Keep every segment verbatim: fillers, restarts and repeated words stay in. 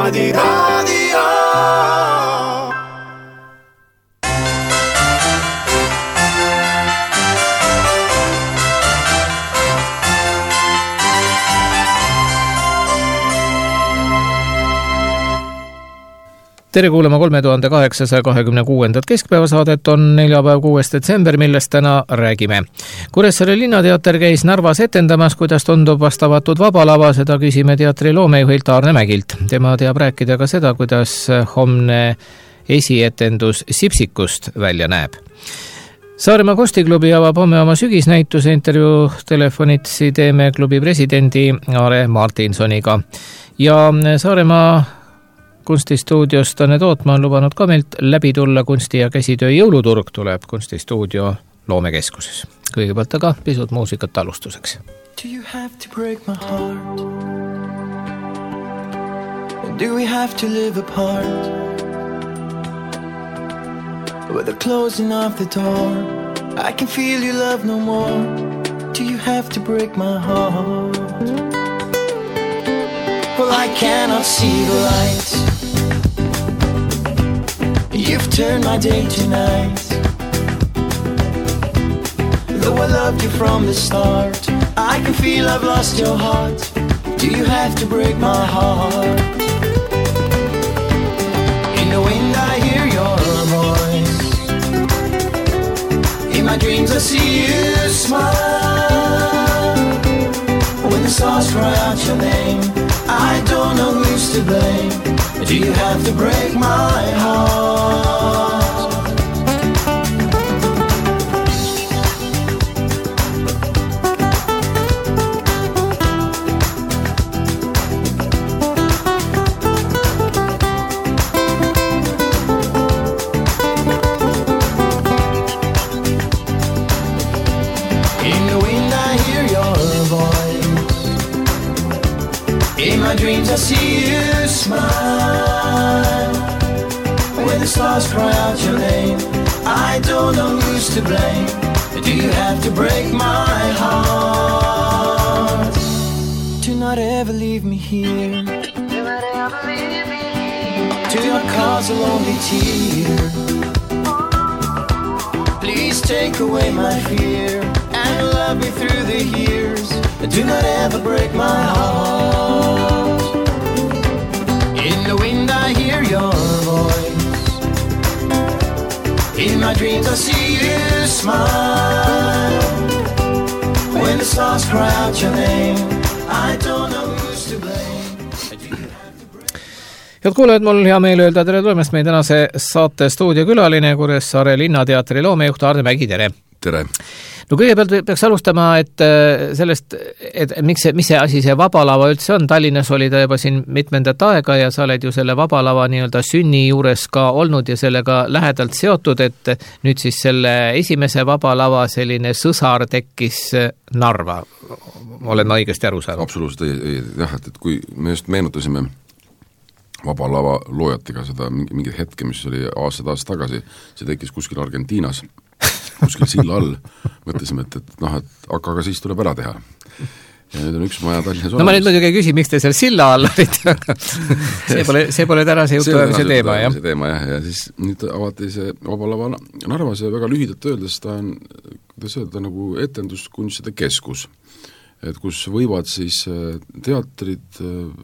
Niimoodi raadio. Tere kuulama kolme tuhande kaheksasaja kahekümne kuuendat keskpäevasaadet on neljapäev kuues detsember, millest täna räägime. Kuressaare linnateater käis Narvas etendamas, kuidas tundub vastavatud vabalava, seda küsime teatri loomejuhilt Aarne Mägilt. Tema teab rääkida ka seda, kuidas homne esietendus Sipsikust välja näeb. Saaremaa Kostiklubi avab homme oma sügisnäituse, intervjuu telefonitsi teeme klubi presidendi Aare Martinsoniga. Ja Saaremaa kunstistuudios Tanne Tootma on lubanud ka meilt läbi tulla. Kunsti- ja käsitöö jõuluturg tuleb kunstistuudio loomekeskuses. Kõigepealt aga pisut muusikat alustuseks. Do you have to break my heart? Do we have to live apart? With the closing of the door, I can feel your love no more. Do you have to break my heart? Well, I cannot see the light. You've turned my day to night. Though I loved you from the start, I can feel I've lost your heart. Do you have to break my heart? In the wind I hear your voice. In my dreams I see you smile. When the stars cry out your name, I don't know who's to blame. Do you have to break my heart? In the wind I hear your voice. In my dreams I see you smile. When the stars cry out your name, I don't know who's to blame. Do you have to break my heart? Do not ever leave me here. Do not ever leave me here. Do not cause a lonely tear. Please take away my fear and love me through the years. Do not ever break my heart. In the wind I hear your voice. In my dreams I see you smile. When the stars cry out your name, I don't know who's to blame. Head kuulajad, mul hea meel öelda tere tulemast meie tänase saate stuudiokülaline Kuressaare linnateatri loomejuht Aarne Mägi, tere! Tere! No kõigepealt peaks alustama, et sellest, et miks see, mis see asi see vabalava üldse on. Tallinnas oli ta juba siin mitmendat aega ja sa oled ju selle vabalava nii-öelda sünni juures ka olnud ja sellega lähedalt seotud, et nüüd siis selle esimese vabalava selline sõsar tekkis Narva. Olen ma õigesti aru saanud? Absoluutselt, jah, et kui me just meenutasime vabalava loojatega seda mingit hetke, mis oli aastad aastad tagasi, see tekkis kuskil Argentiinas, kuskil silla all, mõtlesime, et, et noh, et aga, aga siis tuleb ära teha. Ja nüüd on üks maja Tallinnas no olemas. Ma nüüd muidugi ei küsi, miks te seal silla all olite, see pole, see pole tänase jutu see teema, jah. See teema, jah, ja siis nüüd avati see vabalava Narvas ja väga lühidalt öeldes ta on, kuidas öelda, nagu etenduskunstide keskus, et kus võivad siis teatrid,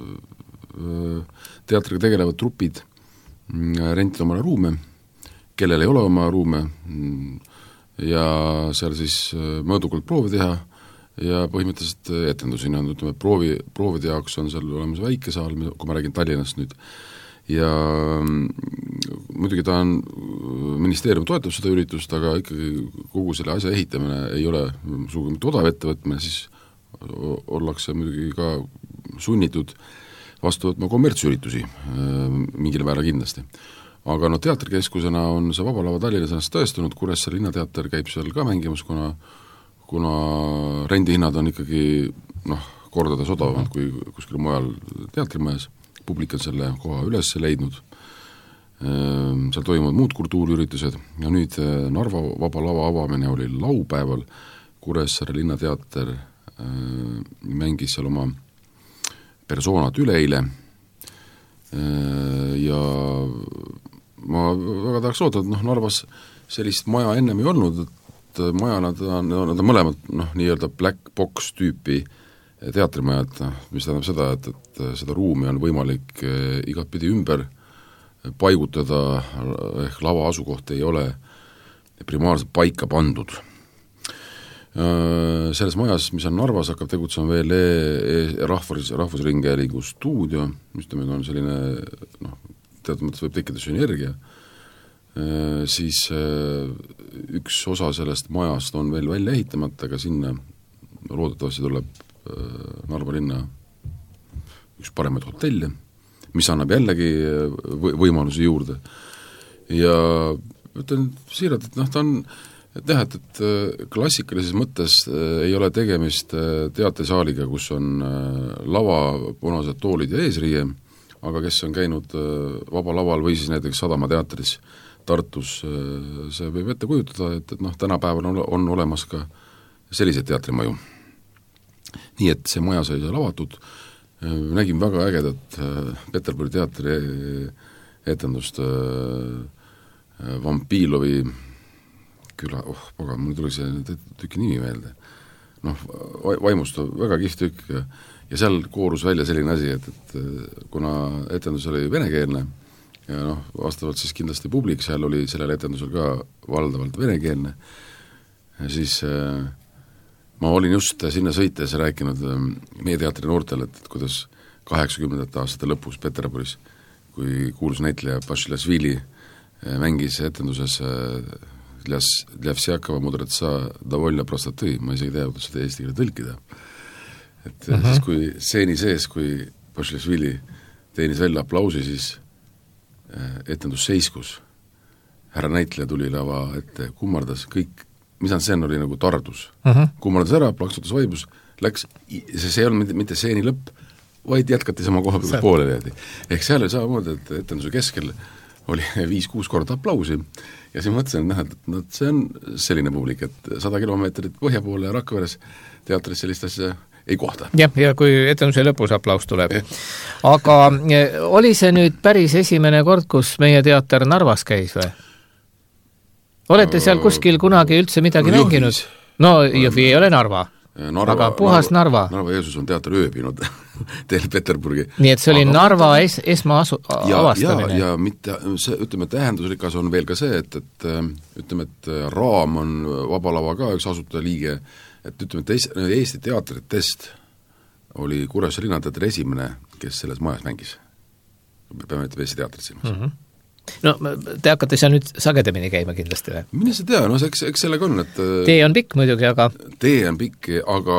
teatriga tegelevad trupid rentida omale ruume, kellel ei ole oma ruume, ja seal siis mõõdukalt proovi teha ja põhimõtteliselt etendusina on, ütleme, proovi, proovide jaoks on seal olemas väike saal, kui ma räägin Tallinnast nüüd, ja muidugi ta on, ministeerium toetab seda üritust, aga ikkagi kogu selle asja ehitamine ei ole sugugi mitte odav ettevõtmine, siis ollakse muidugi ka sunnitud vastu võtma kommertsüritusi mingil määral kindlasti. Aga no teatrikeskusena on see Vabalava Tallinnas ennast tõestunud, Kuressaare linnateater käib seal ka mängimas, kuna, kuna rendihinnad on ikkagi noh, kordades odavamad kui kuskil mujal teatrimajas, publik on selle koha üles leidnud, seal toimuvad muud kultuuriüritused ja nüüd Narva Vabalava avamine oli laupäeval, Kuressaare linnateater mängis seal oma persoonad üleeile ja ma väga tahaks loota, et noh, Narvas sellist maja ennem ei olnud, et maja nad on, nad on mõlemad noh, nii-öelda black box tüüpi teatrimajad, mis tähendab seda, et, et seda ruumi on võimalik igatpidi ümber paigutada, ehk lava asukoht ei ole primaarselt paika pandud. Selles majas, mis on Narvas, hakkab tegutsema veel e e rahvus, rahvusringhäälingu stuudio, mis on selline, noh, teatud mõttes võib tekkida sünergia, siis üks osa sellest majast on veel välja ehitamata, aga sinna loodetavasti tuleb Narva linna üks paremaid hotelle, mis annab jällegi võimalusi juurde. Ja ütlen siiralt, et noh, ta on et näha, et, et klassikalises mõttes ei ole tegemist teatrisaaliga, kus on lava, punased toolid ja eesriie, aga kes on käinud vaba laval või siis näiteks Sadama teatris Tartus, see võib ette kujutada, et, et noh, tänapäeval on, on olemas ka selliseid teatrimaju. Nii et see maja sai lavatud, nägin väga ägedat Peterburi teatri etendust Vampilovi küla, oh paga, mul tuli see tüki nimi meelde, noh, vaimustav, väga kihvt tükk ja, ja seal koorus välja selline asi, et, et kuna etendus oli venekeelne ja noh, vastavalt siis kindlasti publik seal oli sellel etendusel ka valdavalt venekeelne, siis äh, ma olin just sinna sõites rääkinud meie teatri noortele, et, et kuidas kaheksakümnendate aastate lõpus Peterburis, kui kuulus näitleja Bašilasvili mängis etenduses для, для всякого мудреца довольно простоты, ma isegi tea, kuidas seda eesti keele tõlkida. Et uh-huh. siis kui seeni sees, kui Bašilasvili teenis välja aplausi, siis etendus seiskus. Härra näitleja tuli lava ette, kummardas kõik, mis on sen oli nagu tardus. Uh-huh. Kummardas ära, plaksutas vaibus, läks, see, see ei olnud mitte, mitte seeni lõpp, vaid jätkati sama koha peal pooleli. Ehk seal oli samamoodi, et etenduse keskel oli viis-kuus korda aplausi ja siis mõtlesin, et näha, et no, see on selline publik, et sada kilomeetrit põhja poole ja Rakveres teatris sellist asja ei kohta. Jah, ja kui etenduse lõpus aplaus tuleb. Aga oli see nüüd päris esimene kord, kus meie teater Narvas käis või? Olete seal kuskil kunagi üldse midagi no, mänginud? No Jõhvi ei ole Narva. Narva, aga puhas Narva. Narva, Narva Jeesus on teater ööbinud teel Peterburgi. Nii et see oli aga, Narva es, esmaasu, ja, avastamine. Ja, ja mitte, see, ütleme, tähendusrikas on veel ka see, et, et ütleme, et Raam on Vabalava ka üks asutajaliige, et ütleme, et Eesti, Eesti teatritest oli Kuressaare linnateatri esimene, kes selles majas mängis. Peame ütlema Eesti teatrit silmas. Mm-hmm. No te hakkate seal nüüd sagedamini käima kindlasti või? Mine sa tea, no eks, eks sellega on, et tee on pikk muidugi, aga tee on pikk, aga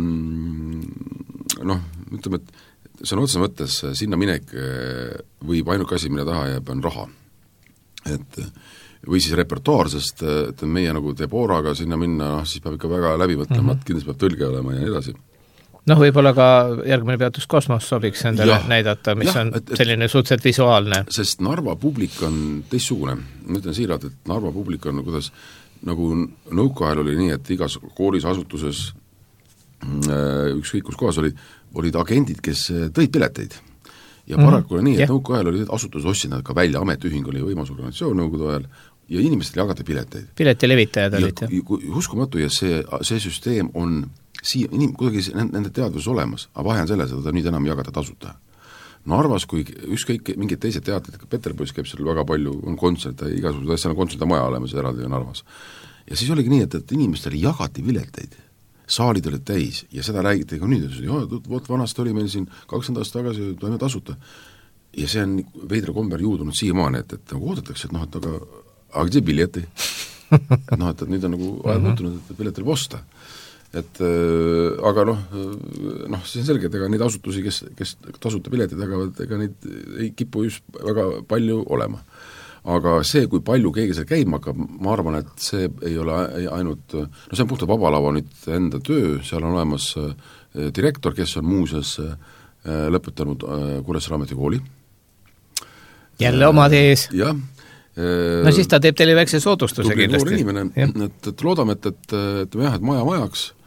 noh, ütleme, et see on otsa mõttes sinna minek võib ainuke asi, mille taha jääb, on raha. Et või siis repertuaar, sest et meie nagu Deboraga sinna minna, noh, siis peab ikka väga läbi mõtlema, mm-hmm. et kindlasti peab tõlge olema ja nii edasi. Noh, võib-olla ka järgmine peatus Kosmos sobiks endale ja, näidata, mis ja, on et, et, selline suhteliselt visuaalne. Sest Narva publik on teistsugune. Ma ütlen siiralt, et Narva publik on kuidas, nagu nõukaajal oli nii, et igas koolis, asutuses, ükskõik kus kohas olid, olid agendid, kes tõid pileteid. Ja paraku mm-hmm. oli nii, et yeah. nõukaajal olid asutus ostsid nad ka välja, ametiühing oli võimasorganisatsioon nõukogude ajal, ja inimestele jagati pileteid. Pileti levitajad olid, jah. Uskumatu, ja see, see süsteem on siia, inim, kuidagi nende teadvuses olemas, aga vahe on selles, et ta nüüd enam jagata tasuta. Narvas, kui ükskõik mingid teised teatrid, Peterburis käib seal väga palju, on kontserte, igasugused asjad, on kontserte maja olemas eraldi Narvas. Ja siis oligi nii, et, et inimestele jagati pileteid, saalid olid täis ja seda räägiti ka nüüd, et vot vanast oli meil siin kakskümmend aastat tagasi toime tasuta. Ja see on veidra komber juudunud siiamaani, et, et nagu oodatakse, et noh, et aga, aga see pileti. Et noh, et, et nüüd on nagu ajad muutunud, et piletil posta. Et äh, aga noh, noh, see on selge, et ega neid asutusi, kes, kes tasuta piletid jagavad, ega neid ei kipu just väga palju olema. Aga see, kui palju keegi seal käima hakkab, ma arvan, et see ei ole ainult, no see on puhtalt Vabalava nüüd enda töö, seal on olemas äh, direktor, kes on muuseas äh, lõpetanud äh, Kuressaare ametikooli. Jälle oma tees. Jah. No siis ta teeb teile väikse soodustuse kindlasti. Inimene, et, et loodame, et, et, et jah, et maja majaks,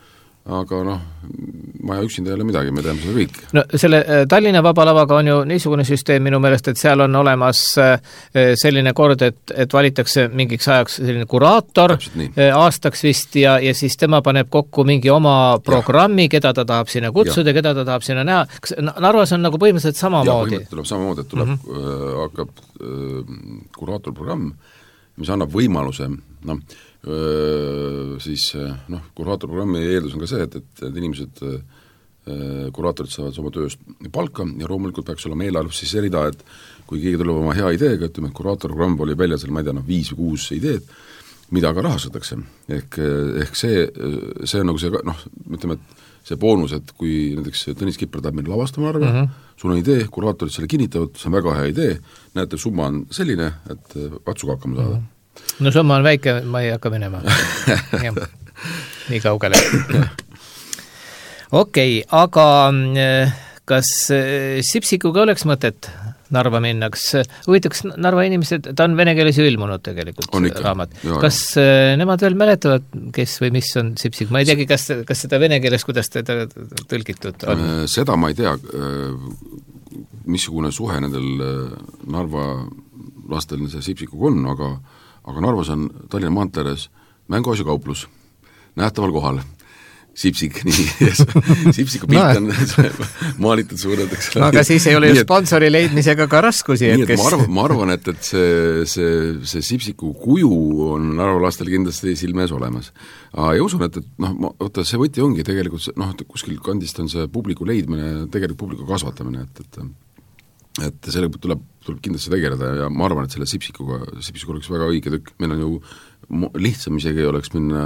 aga noh, maja üksinda ei ole midagi, me teame seda kõik. No selle Tallinna Vaba Lavaga on ju niisugune süsteem minu meelest, et seal on olemas selline kord, et, et valitakse mingiks ajaks selline kuraator aastaks vist ja, ja siis tema paneb kokku mingi oma programmi, ja. Keda ta tahab sinna kutsuda, keda ta tahab sinna näha. Kas Narvas on nagu põhimõtteliselt samamoodi? Ja, põhimõtteliselt tuleb samamoodi, et tuleb, mm-hmm. äh, hakkab äh, kuraatorprogramm, mis annab võimaluse, noh, siis noh, kuraatorprogrammi eeldus on ka see, et, et, et inimesed, kuraatorid saavad oma tööst palka ja loomulikult peaks olema eelarves siis erida, et kui keegi tuleb oma hea ideega, ütleme, et kuraatorprogramm oli välja seal, ma ei tea, noh, viis või kuus ideed, mida ka rahastatakse. Ehk, ehk see, see on nagu see, noh, ütleme, et see boonus, et kui näiteks Tõnis Kipper tahab meil lavastama arve, mm-hmm. sul on idee, kuraatorid selle kinnitavad, see on väga hea idee, näete, summa on selline, et katsuga hakkama saada. Mm-hmm. No summa on väike, ma ei hakka minema. Nii kaugele. Okei, okay, aga kas Sipsikuga oleks mõtet Narva minnaks? Huvitaks Narva inimesed, ta on vene keeles ju ilmunud tegelikult, ikka, raamat. Jah, kas jah. Nemad veel mäletavad, kes või mis on Sipsik? Ma ei teagi, kas, kas seda vene keeles, kuidas teda tõlgitud on? Seda ma ei tea, missugune suhe nendel Narva lastel see Sipsikuga on, aga aga Narvas on Tallinna maanteeres mänguasjakauplus, nähtaval kohal, Sipsik, nii, Sipsiku pilt on maalitud suured, eks ole. Aga siis ei ole ju sponsori leidmisega ka raskusi. Nii, et kes... ma, arvan, ma arvan, et, et see, see, see Sipsiku kuju on Narva lastel kindlasti silme ees olemas. Ja usun, et, et noh, oota, see võti ongi tegelikult, noh, kuskil kandist on see publiku leidmine, tegelikult publiku kasvatamine, et, et et selle tuleb, tuleb kindlasti tegeleda ja ma arvan, et selle Sipsikuga, Sipsikuga oleks väga õige tükk, meil on ju lihtsam isegi oleks minna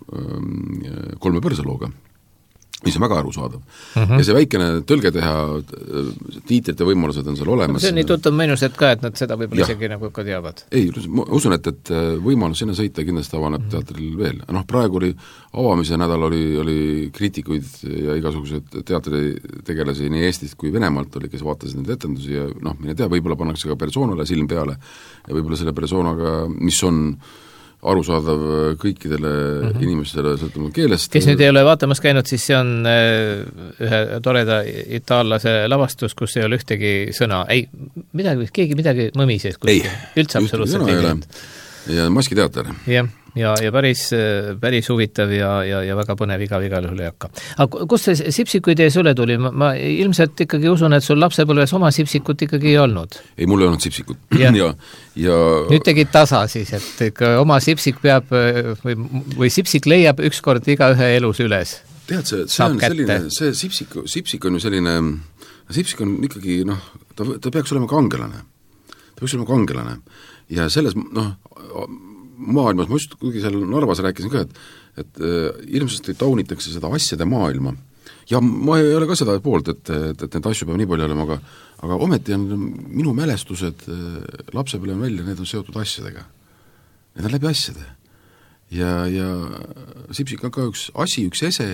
kolme põrsalooga, mis on väga arusaadav. Mm-hmm. Ja see väikene tõlge teha, tiitrite võimalused on seal olemas. See on nii tuttav meenused ka, et nad seda võib-olla isegi nagu ka teavad. Ei, ma usun, et, et võimalus sinna sõita kindlasti avaneb mm-hmm. teatril veel. Noh, praegu oli avamise nädal oli, oli kriitikuid ja igasugused teatritegelasi nii Eestist kui Venemaalt oli, kes vaatasid neid etendusi ja noh, mine tea, võib-olla pannakse ka persoonale silm peale ja võib-olla selle persoonaga, mis on arusaadav kõikidele mm-hmm. inimestele sõltumata keelest. Kes nüüd ei ole vaatamas käinud, siis see on ühe toreda itaallase lavastus, kus ei ole ühtegi sõna. Ei, midagi, keegi midagi mõmises. Ei, üldse absoluutselt ei ole. Ja maskiteater. Jah. Ja, ja päris, päris huvitav ja, ja, ja väga põnev iga igal juhul ei hakka. Aga kust see Sipsiku idee sulle tuli? Ma, ma ilmselt ikkagi usun, et sul lapsepõlves oma Sipsikut ikkagi ei olnud. Ei, mul ei olnud Sipsikut. Ja, ja, ja... Nüüd tegid tasa siis, et ikka oma Sipsik peab või, või Sipsik leiab ükskord iga ühe elus üles. Tead, see, see on kätte. Selline, see Sipsik, Sipsik on ju selline, Sipsik on ikkagi, noh, ta, ta peaks olema kangelane. Ta peaks olema kangelane. Ja selles, noh, maailmas, ma just kuigi seal Narvas rääkisin ka, et, et äh, ilmselt taunitakse seda asjade maailma. Ja ma ei ole ka seda poolt, et, et, et need asju peab nii palju olema, aga, aga ometi on minu mälestused äh, lapsepõlve välja, need on seotud asjadega. Need on läbi asjade. Ja, ja Sipsik on ka üks asi, üks ese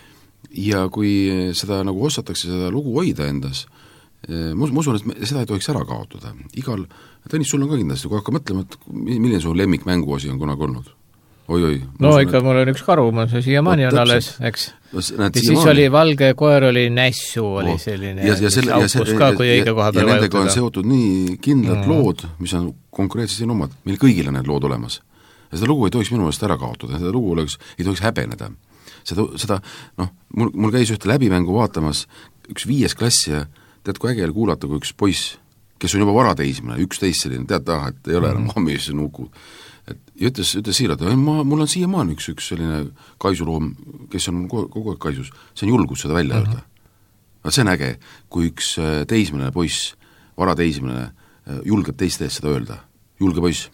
ja kui seda nagu osatakse seda lugu hoida endas, ma usun, et seda ei tohiks ära kaotada. Igal, Tõnis, sul on ka kindlasti, kui hakka mõtlema, et milline su lemmik mänguasi on kunagi olnud? Oi-oi. No usun, ikka et... mul on üks karu, ma see siiamaani on alles, eks. No, näed, ja siis oli valge koer, oli nässu, oli selline ja, ja, selle, ja, see, ka, kui õige koha peal ja nendega on seotud nii kindlad mm. lood, mis on konkreetselt siin omad. Meil kõigil on need lood olemas. Ja seda lugu ei tohiks minu meelest ära kaotada, seda lugu oleks, ei tohiks häbeneda. Seda, seda noh, mul, mul käis ühte läbimängu vaatamas üks viies klass ja tead, kui ägel kuulata, kui üks poiss, kes on juba varateismine, üksteist selline, tead, ah, et ei ole enam mm-hmm. mammi, see nukud. Et, ja ütles, ütles siirad, ma, mul on siiamaani üks, üks selline kaisuloom, kes on kogu, kogu aeg kaisus, see on julgus seda välja öelda. Mm-hmm. See on äge, kui üks teismeline poiss, varateismeline, julgeb teiste eest seda öelda. Julge poiss.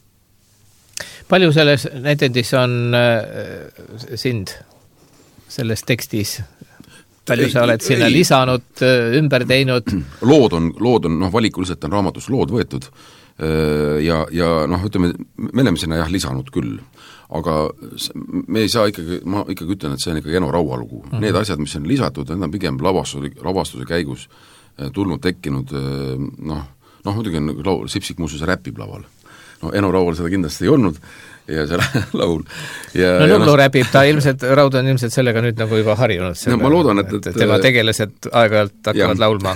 Palju selles näitendis on äh, sind selles tekstis? Palju sa oled sinna ei, lisanud, ümber teinud? Lood on, lood on, noh, valikuliselt on raamatus lood võetud ja, ja noh, ütleme, me oleme sinna jah lisanud küll, aga me ei saa ikkagi, ma ikkagi ütlen, et see on ikkagi Eno Raua lugu. Mm-hmm. Need asjad, mis on lisatud, need on pigem lavastuse, lavastuse käigus tulnud, tekkinud, noh, noh muidugi on laul, Sipsik muuseas räpib laval. no Eno Raual seda kindlasti ei olnud ja see laul ja, no Nublu no, räbib, ta ilmselt, Raud on ilmselt sellega nüüd nagu juba harjunud selle, no, ma loodan, et, et tema tegelased aeg-ajalt hakkavad ja, laulma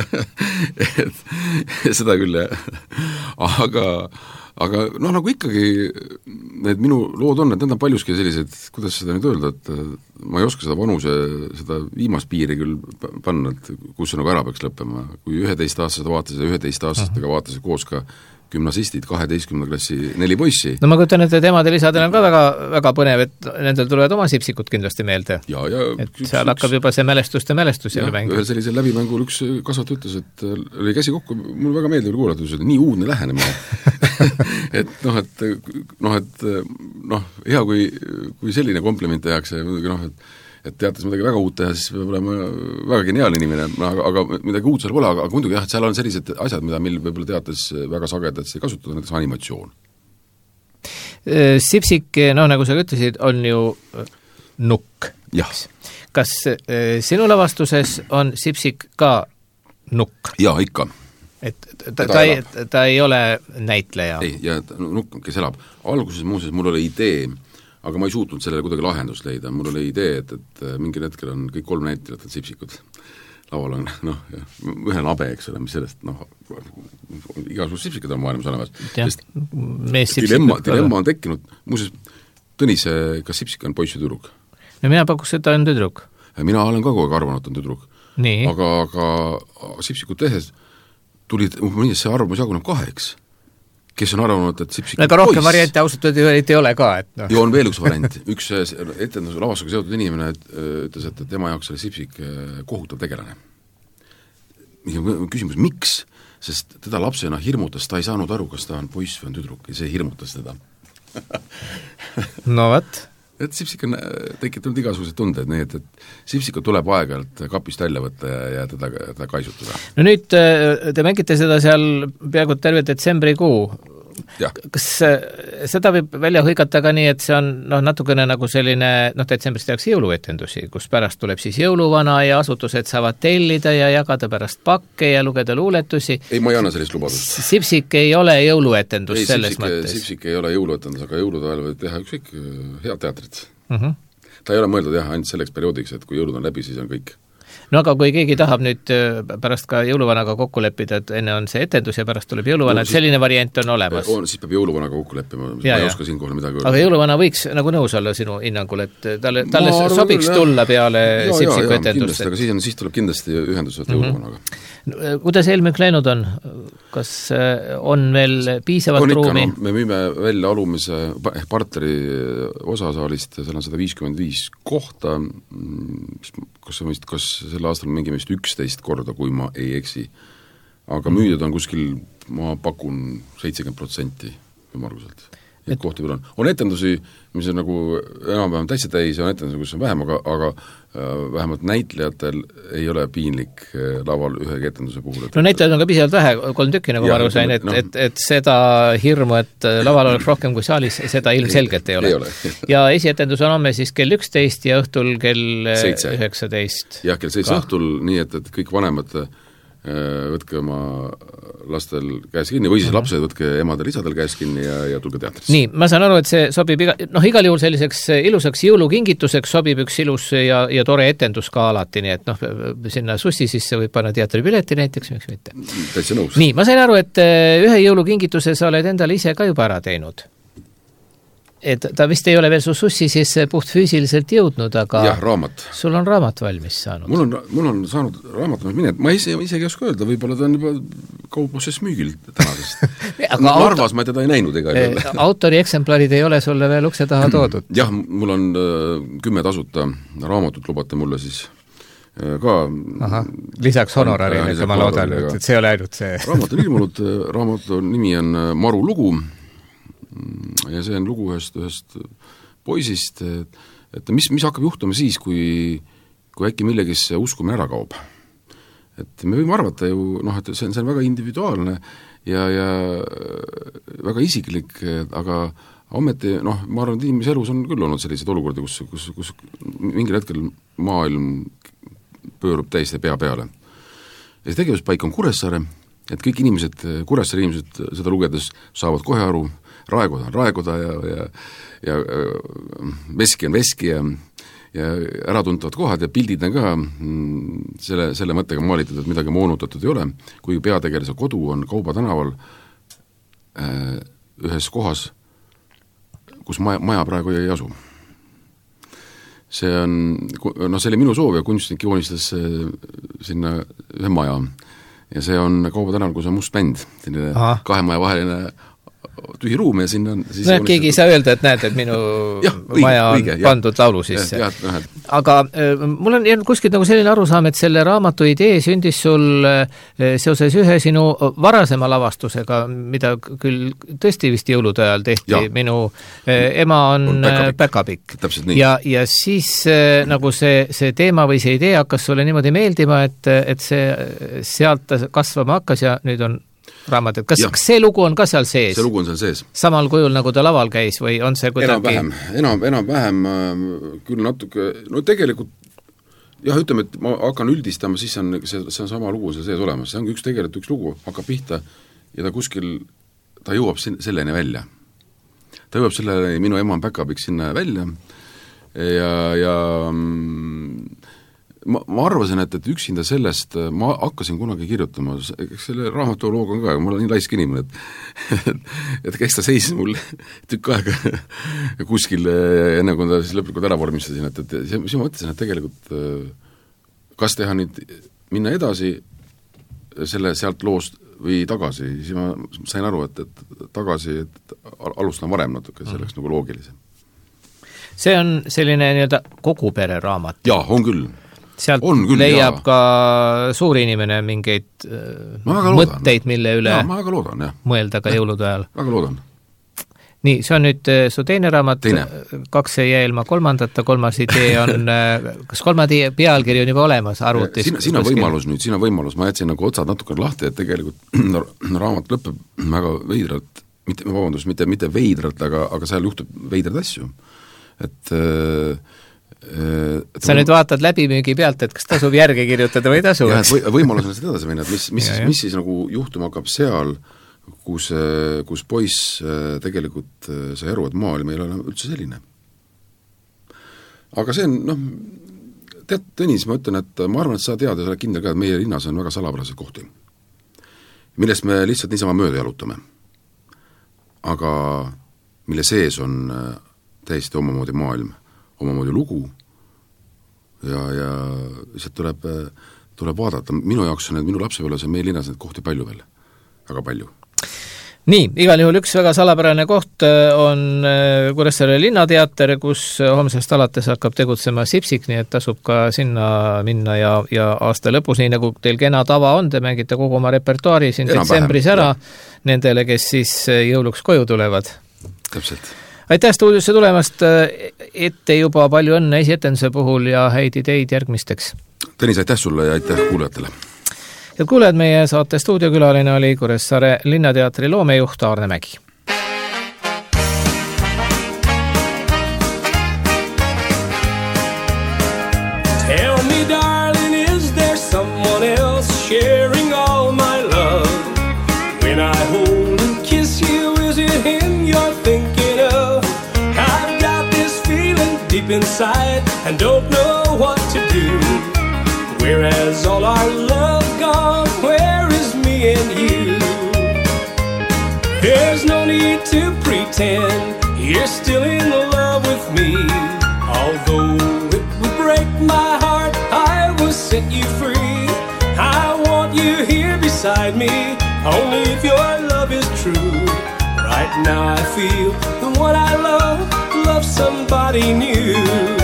et seda küll jah aga, aga noh, nagu ikkagi need minu lood on, et need on paljuski sellised, kuidas seda nüüd öelda, et ma ei oska seda vanuse, seda viimast piiri küll panna, et kus see nagu ära peaks lõppema, kui üheteist-aastased vaatasid ja üheteist-aastastega vaatasid koos ka gümnasistid, kaheteistkümne klassi neli poissi. No ma kujutan, et emadel isadel on ka väga, väga põnev, et nendel tulevad oma sipsikud kindlasti meelde. Ja, ja, et üks, seal üks, hakkab juba see mälestuste mälestus jälle mäng. Ühel sellisel läbimängul üks kasvat ütles, et oli käsi kokku, mul väga meeldib kuulatus, et nii uudne lähenemine. et noh, et noh, et noh, hea kui, kui selline kompliment tehakse, noh, et et teates midagi väga uut teha, siis peab olema väga geniaalne inimene, aga, aga midagi uut seal pole, aga, aga muidugi jah, et seal on sellised asjad, mida meil võib-olla teates väga sagedasti ei kasutada, näiteks animatsioon. Sipsik, no nagu sa ütlesid, on ju nukk. Jah. Kas sinu lavastuses on Sipsik ka nukk? Jaa, ikka. Et ta, ta, ei, ta ei ole näitleja? Ei, ja nukk, kes elab. Alguses muuseas mul oli idee, aga ma ei suutnud sellele kuidagi lahendust leida, mul oli idee, et, et mingil hetkel on kõik kolm näitlejat sipsikud. Laual on, noh, ühel abe, eks ole, mis sellest, noh, igasugused sipsikud on maailmas olemas. Dilemma, dilemma on tekkinud, muuseas, Tõnis, kas sipsik on poiss või tüdruk? No mina pakuks, et ta on tüdruk. Mina olen ka kogu aeg arvanud, et on tüdruk. Nii. Aga, aga sipsikut tehes tulid, mõni see arvamus jaguneb kaheks. Kes on arvanud, et sipsik aga rohkem variante ausalt ei ole ka, et noh. Ja on veel üks variant, üks etendus lavastusega seotud inimene ütles, et tema jaoks oli sipsik kohutav tegelane. Küsimus, miks? Sest teda lapsena hirmutas, ta ei saanud aru, kas ta on poiss või on tüdruk ja see hirmutas teda. no võt. Et sipsik on tekitanud igasugused tunded, nii et, et sipsiku tuleb aeg-ajalt kapist välja võtta ja, ja teda, teda kaisutada. No nüüd te mängite seda seal peaaegu terve detsembrikuu. Ja. Kas seda võib välja hõigata ka nii, et see on noh, natukene nagu selline, noh, detsembris tehakse jõuluetendusi, kus pärast tuleb siis jõuluvana ja asutused saavad tellida ja jagada pärast pakke ja lugeda luuletusi. Ei, ma ei anna sellist lubadust. Sipsik ei ole jõuluetendus ei, selles sipsik, mõttes. Sipsik ei ole jõuluetendus, aga jõulude ajal võib teha ükskõik head teatrit. Uh-huh. Ta ei ole mõeldud jah, ainult selleks perioodiks, et kui jõulud on läbi, siis on kõik. No aga kui keegi tahab nüüd pärast ka jõuluvanaga kokku leppida, et enne on see etendus ja pärast tuleb jõuluvana, no, siis, selline variant on olemas. On, siis peab jõuluvanaga kokku leppima, ma ei oska siin kohal midagi öelda. Aga jõuluvana võiks nagu nõus olla sinu hinnangul, et talle, talle ma sobiks arvan, tulla peale ja, sipsiku ja, etendust. Kindlasti, aga siis, on, siis tuleb kindlasti ühendus võtta mm-hmm. jõuluvanaga. Kuidas eelmüük läinud on? Kas on veel piisavalt on ruumi? Ikka, no, me müüme välja alumise ehk partneri osasaalist, seal on sada viiskümmend viis kohta, kas, vist, kas selle aastal mängime vist üksteist korda, kui ma ei eksi. Aga müüdud on kuskil, ma pakun seitsekümmend protsenti ümmarguselt. Et kohti veel on. On etendusi, mis on nagu enam-vähem täitsa täis ja on etendusi, kus on vähem, aga, aga äh, vähemalt näitlejatel ei ole piinlik äh, laval ühegi etenduse puhul. Et, no näitlejad on ka piisavalt vähe, kolm tükki nagu ma aru sain, et, no, et, et seda hirmu, et laval oleks rohkem kui saalis, seda ilmselgelt ei ole. Ei ole. ja esietendus on homme siis kell üksteist ja õhtul kell seitse. üheksateist. jah, kell seitse õhtul, nii et, et kõik vanemad võtke oma lastel käes kinni või siis mm-hmm. lapsed võtke emadel isadel käes kinni ja, ja tulge teatrisse. Nii, ma saan aru, et see sobib iga, noh, igal juhul selliseks ilusaks jõulukingituseks sobib üks ilus ja, ja tore etendus ka alati, nii et noh, sinna sussi sisse võib panna teatripileti näiteks, miks mitte. Täitsa nõus. Nii, ma sain aru, et ühe jõulukingituse sa oled endale ise ka juba ära teinud. Et ta vist ei ole veel su sussi siis puht füüsiliselt jõudnud, aga jah, raamat. Sul on raamat valmis saanud. Mul on, mul on saanud raamat, mine, ma ise, isegi ei oska öelda, võib-olla ta on juba kaupluses müügil tänasest. Narvas auto... ma teda ei näinud ega ei ole. Autori eksemplarid ei ole sulle veel ukse taha toodud? jah, mul on äh, kümme tasuta raamatut, lubate mulle siis äh, ka Aha, lisaks honorarile, kui ma loodan, et see ei ole ainult see. Raamat on ilmunud, raamatu nimi on Maru lugu, ja see on lugu ühest, ühest poisist, et, et mis, mis hakkab juhtuma siis, kui, kui äkki millegisse uskumine ära kaob. Et me võime arvata ju, noh, et see on, see on väga individuaalne ja, ja väga isiklik, aga ometi, noh, ma arvan, et inimese elus on küll olnud sellised olukordi, kus, kus, kus mingil hetkel maailm pöörub täiesti pea peale. Ja see tegevuspaik on Kuressaare et kõik inimesed, Kuressaare inimesed seda lugedes saavad kohe aru, raeguda on raeguda ja, ja, ja veski on veski ja, ja äratuntavad kohad ja pildid on ka selle, selle mõttega maalitud, et midagi moonutatud ei ole, kui peategelise kodu on Kauba tänaval ühes kohas, kus maja, maja praegu ei asu. See on, no see oli minu soov ja kunstnik joonistas sinna ühe maja ja see on Kauba tänaval, kus on must bänd, selline kahe maja vaheline tühi ruum ja sinna siis no, keegi ei saa öelda, et näed, et minu ja, õige, maja on õige, pandud laulu sisse. Ja, ja, aga äh, mul on jäänud kuskilt nagu selline arusaam, et selle raamatu idee sündis sul äh, seoses ühe sinu varasema lavastusega, mida küll tõesti vist jõulude ajal tehti. Ja. Minu äh, ema on, on päkapikk. Ja, ja siis äh, nagu see, see teema või see idee hakkas sulle niimoodi meeldima, et, et see sealt kasvama hakkas ja nüüd on raamat, et kas, kas see lugu on ka seal sees? See lugu on seal sees. Samal kujul, nagu ta laval käis või on see kuidagi... Enam-vähem, enam, enam-vähem küll natuke, no tegelikult jah, ütleme, et ma hakkan üldistama, siis on see, see on sama lugu seal sees olemas, see on üks tegelikult üks lugu, hakkab pihta ja ta kuskil, ta jõuab selleni välja. Ta jõuab selleni, minu ema on päkapikk sinna välja ja, ja ma, ma arvasin, et, et üksinda sellest ma hakkasin kunagi kirjutama, eks selle raamatoloog on ka, ma olen nii laisk inimene, et, et, et kes ta seisis mul tükk aega kuskil enne, kui ta siis lõplikult ära vormistasin, et, et siis ma mõtlesin, et tegelikult kas teha nüüd minna edasi selle sealt loost või tagasi, siis ma sain aru, et, et tagasi, et alustan varem natuke, selleks mm. nagu loogilisem. See on selline nii-öelda kogu pere raamat. Jaa, on küll. Sealt küll, leiab jaa. Ka suur inimene mingeid mõtteid, mille üle jaa, ma väga loodan, jah. mõelda ka ja, jõulude ajal. Väga loodan. Nii, see on nüüd su teine raamat, teine. Kaks ei jää ilma kolmandata, kolmas idee on, kas kolmandi pealkiri on juba olemas arvutis? Siin, siin on võimalus nüüd, siin on võimalus, ma jätsin nagu otsad natuke lahti, et tegelikult raamat lõpeb väga veidralt, mitte, vabandust, mitte, mitte veidralt, aga, aga seal juhtub veidrad asju. Et sa nüüd vaatad läbimüügi pealt, et kas tasub järge kirjutada või tasu? Jah, et võimalus on seda edasi minna, et mis, mis, ja, mis siis nagu juhtuma hakkab seal, kus, kus poiss tegelikult sai aru, et maailm ei ole üldse selline. Aga see on, noh, tead, Tõnis, ma ütlen, et ma arvan, et sa tead ja sa oled kindel ka, et meie linnas on väga salapärased kohti, millest me lihtsalt niisama mööda jalutame. Aga mille sees on täiesti omamoodi maailm, omamoodi lugu ja, ja lihtsalt tuleb, tuleb vaadata. Minu jaoks on need, minu lapsepõlves on meie linnas need kohti palju veel, väga palju. Nii, igal juhul üks väga salapärane koht on Kuressaare linnateater, kus homsest alates hakkab tegutsema Sipsik, nii et tasub ka sinna minna ja, ja aasta lõpus, nii nagu teil kena tava on, te mängite kogu oma repertuaari siin enam detsembris vähem, ära ja. Nendele, kes siis jõuluks koju tulevad. Täpselt. Aitäh stuudiosse tulemast, ette juba palju õnne esietenduse puhul ja häid ideid järgmisteks. Tõnis, aitäh sulle ja aitäh kuulajatele. Ja kuuled, meie saate stuudiokülaline oli Kuressaare linnateatri loomejuht Aarne Mägi. Tell me, darling, is there someone else sharing all my love? When I hold and kiss you, is it him you're thinking of? I've got this feeling deep inside and don't know what to do. Whereas all our love gone, where is me and you? There's no need to pretend you're still in love with me. Although it would break my heart, I will set you free. I want you here beside me, only if your love is true. Right now I feel the one I love, love somebody new.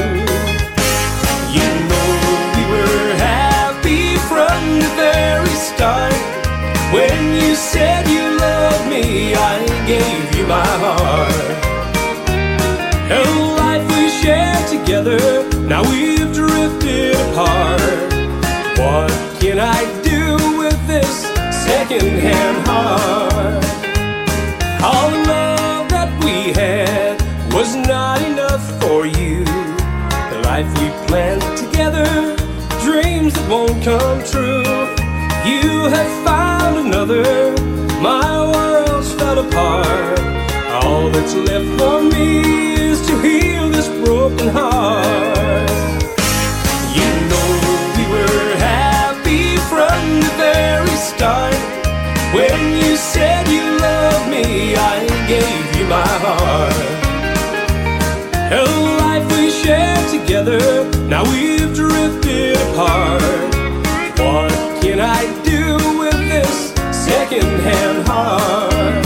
You know we were happy from the very start. When you said you loved me, I gave you my heart. And the life we shared together, now we've drifted apart. What can I do with this second-hand heart? All the love that we had was not enough for you. The life we planned together, dreams that won't come true. You have found another together, my world's fell apart. All that's left for me is to heal this broken heart. You know we were happy from the very start. When you said you loved me, I gave you my heart. A life we shared together, now we've drifted apart. What can I do with this second-hand heart?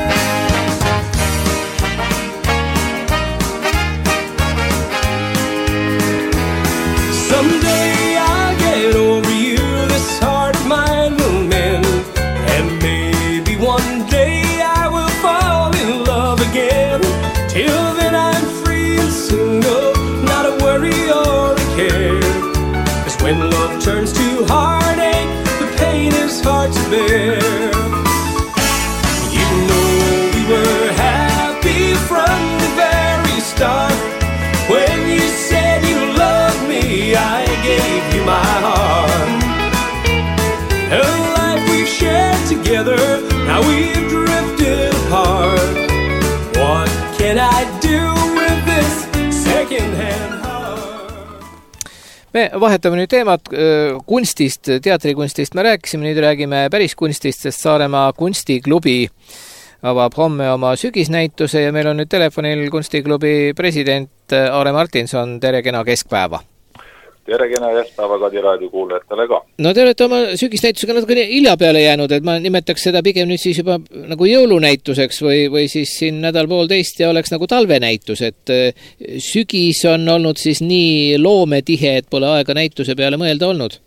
Someday I'll get over you, this heart of mine will mend. And maybe one day I will fall in love again. Till then I'm free and single, not a worry or a care. 'Cause when love turns to heartache, the pain is hard to bear. You know we were happy from the very start. When you said you loved me, I gave you my heart. A life we've shared together, now we've drifted apart. What can I do with this second-hand heart? Me vahetame nüüd teemat kunstist, teatrikunstist me rääkisime, nüüd räägime päris kunstist, sest Saaremaa kunstiklubi avab homme oma sügisnäituse ja meil on nüüd telefonil kunstiklubi president Aare Martinson. Tere, kena keskpäeva! Tere, kena keskpäeva Kadi raadio kuulajatele ka! No te olete oma sügisnäitusega natuke hilja peale jäänud, et ma nimetaks seda pigem nüüd siis juba nagu jõulunäituseks või, või siis siin nädal poolteist ja oleks nagu talvenäitus, et sügis on olnud siis nii loometihe, et pole aega näituse peale mõelda olnud?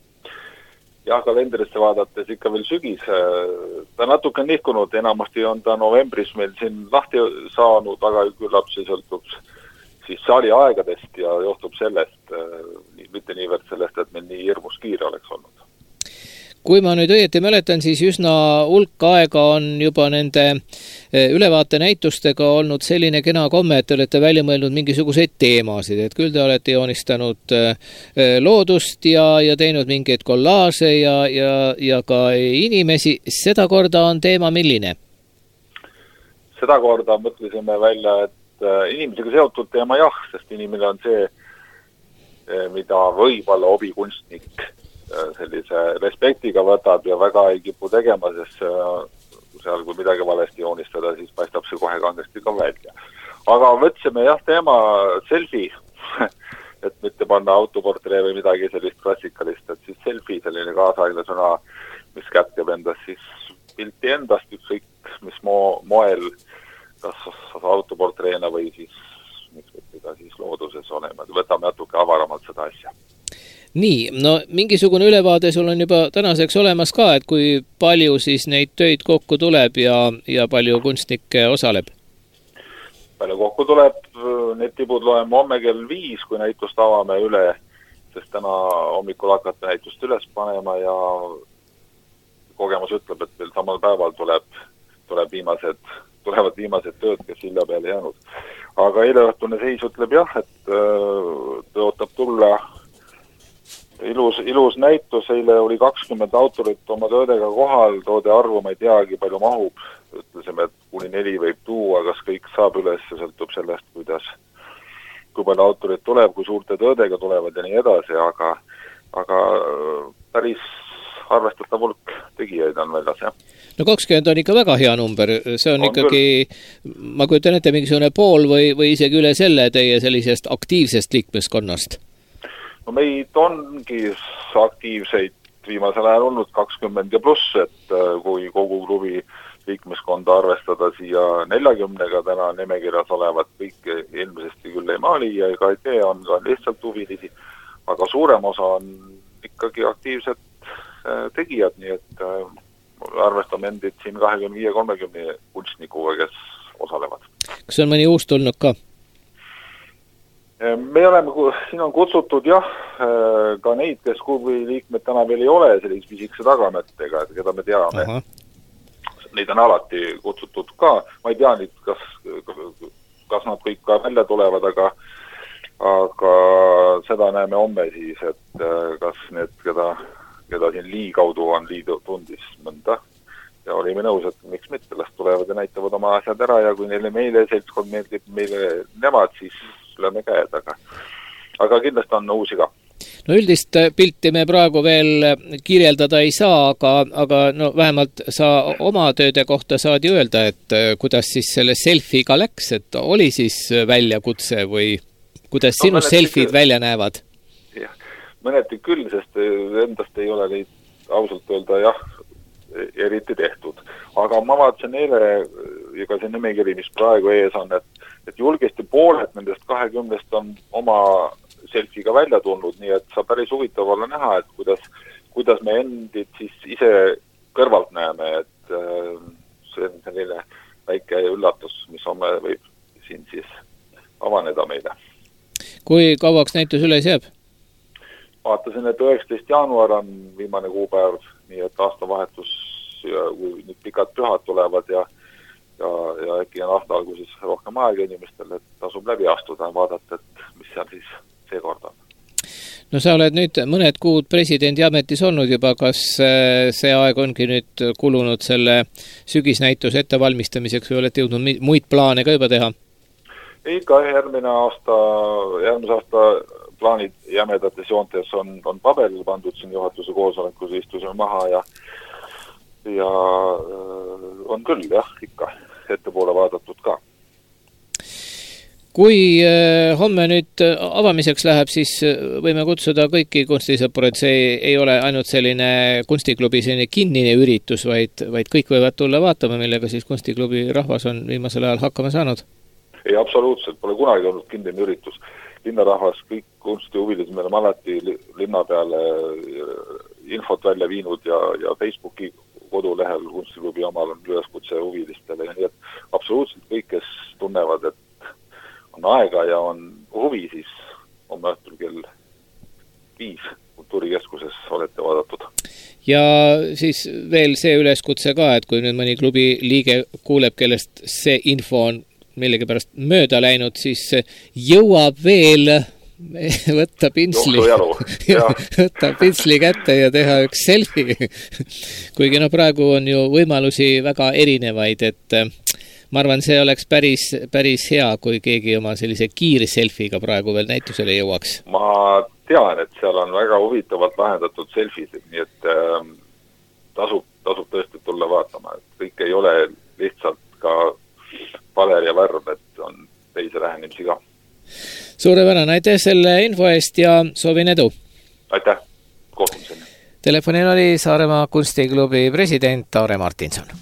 Jah, kalendrisse vaadates ikka veel sügis. Ta natuke nihkunud, enamasti on ta novembris meil siin lahti saanud, aga küllap see sõltub siis saali aegadest ja johtub sellest, mitte niivõrd sellest, et meil nii hirmus kiire oleks olnud. Kui ma nüüd õieti mäletan, siis üsna hulk aega on juba nende ülevaatenäitustega olnud selline kena komme, et te olete välja mõelnud mingisuguseid teemasid, et küll te olete joonistanud loodust ja, ja teinud mingeid kollaaže ja, ja, ja ka inimesi. Seda korda on teema milline? Seda korda mõtlesime välja, et inimesega seotud teema jah, sest inimene on see, mida võib-olla hobikunstnik sellise respektiga võtab ja väga ei kipu tegema, sest seal kui midagi valesti joonistada, siis paistab see kohe kangesti ka välja. Aga võtsime jah teema selfie, et mitte panna autoportree või midagi sellist klassikalist, et siis selfie, selline kaasaegne sõna, mis kätkeb endast siis pilti endast, ükskõik mis mo- moel, kas autoportreena või siis, miks võtta siis looduses olema, võtame natuke avaramalt seda asja. Nii, no mingisugune ülevaade sul on juba tänaseks olemas ka, et kui palju siis neid töid kokku tuleb ja, ja palju kunstnikke osaleb? Palju kokku tuleb, need tibud loeme homme kell viis, kui näitust avame üle, sest täna hommikul hakata näitust üles panema ja kogemus ütleb, et veel samal päeval tuleb, tuleb viimased, tulevad viimased tööd, kes hilja peale jäänud. Aga eileõhtune seis ütleb jah, et tõotab tulla Ilus, ilus näitus, eile oli kakskümmend autorit oma töödega kohal, toode arvu ma ei teagi, palju mahub. Ütlesime, et kuni neli võib tuua, kas kõik saab üles, see sõltub sellest, kuidas, kui palju autorit tuleb, kui suurte töödega tulevad ja nii edasi, aga, aga päris arvestatav hulk tegijaid on väljas, jah. No kakskümmend on ikka väga hea number, see on, on ikkagi, küll. Ma kujutan ette mingisugune pool või, või isegi üle selle teie sellisest aktiivsest liikmeskonnast. No meid ongi aktiivseid viimasel ajal olnud kakskümmend ja pluss, et kui kogu klubi liikmeskonda arvestada siia neljakümnega täna nimekirjas olevat, kõik ilmsesti küll ei maali ja ega ei tee, on ka lihtsalt huvilisi, aga suurem osa on ikkagi aktiivsed tegijad, nii et arvestame endid siin kahekümne viie kolmekümne kunstnikuga, kes osalevad. Kas on mõni uus tulnud ka? Me oleme, siin on kutsutud jah, ka neid, kes klubi liikmed täna veel ei ole, sellise pisikese tagamettega, keda me teame. Aha. Neid on alati kutsutud ka, ma ei tea nüüd, kas, kas nad kõik ka välja tulevad, aga, aga seda näeme homme siis, et kas need, keda, keda siin lii kaudu on liidu tundis mõnda ja olime nõus, et miks mitte, las tulevad ja näitavad oma asjad ära ja kui neile meile seltskond meeldib, meile nemad, siis lööme käed, aga, aga kindlasti on uusi ka. No üldist pilti me praegu veel kirjeldada ei saa, aga, aga no vähemalt sa oma tööde kohta saad ju öelda, et kuidas siis selle selfiega läks, et oli siis väljakutse või kuidas no, sinu selfid küll välja näevad? Jah, mõneti küll, sest endast ei ole neid ausalt öelda jah, eriti tehtud. Aga ma vaatasin eile ja ka see nimekiri, mis praegu ees on, et, et julgesti pooled nendest kahekümnest on oma selfiega välja tulnud, nii et sa päris huvitav olla näha, et kuidas, kuidas me endid siis ise kõrvalt näeme, et äh, see on selline väike üllatus, mis homme võib siin siis avaneda meile. Kui kauaks näitus üles jääb? Vaatasin, et üheksateist jaanuar on viimane kuupäev, nii et aastavahetus ja kui nüüd pikad pühad tulevad ja, ja, ja äkki on aasta alguses rohkem aega inimestel, et tasub läbi astuda ja vaadata, et mis seal siis seekord on. No sa oled nüüd mõned kuud presidendi ametis olnud juba, kas see aeg ongi nüüd kulunud selle sügisnäituse ettevalmistamiseks või olete jõudnud muid plaane ka juba teha? Ikka järgmine aasta, järgmise aasta plaanid jämedates joontes on, on paberil pandud siin juhatuse koosolekus, istusime maha ja, ja on küll jah, ikka ettepoole vaadatud ka. Kui homme nüüd avamiseks läheb, siis võime kutsuda kõiki kunstisõpru, et see ei ole ainult selline kunstiklubi selline kinnine üritus, vaid, vaid kõik võivad tulla vaatama, millega siis kunstiklubi rahvas on viimasel ajal hakkama saanud. Ei, absoluutselt, pole kunagi olnud kinnine üritus. Linnarahvas, kõik kunstihuvilised, me oleme alati linna peale infot välja viinud ja, ja Facebooki kodulehel kunstiklubi omal on üleskutse huvilistele ja nii, et absoluutselt kõik, kes tunnevad, et on aega ja on huvi, siis homme õhtul kell viis kultuurikeskuses olete vaadatud. Ja siis veel see üleskutse ka, et kui nüüd mõni klubi liige kuuleb, kellest see info on millegi pärast mööda läinud, siis jõuab veel võtta pinsli, võtta pinsli kätte ja teha üks selfie. Kuigi no praegu on ju võimalusi väga erinevaid, et ma arvan, see oleks päris, päris hea, kui keegi oma sellise kiire selfiega praegu veel näitusele jõuaks. Ma tean, et seal on väga huvitavalt lahendatud selfisid, nii et äh, tasub, tasub tõesti tulla vaatama. Et kõik ei ole lihtsalt ka paler ja värv, et on teise lähenemisi ka. Suurepärane, aitäh selle info eest ja soovin edu! Aitäh, kohtumiseni! Telefonil oli Saaremaa kunstiklubi president Aare Martinson.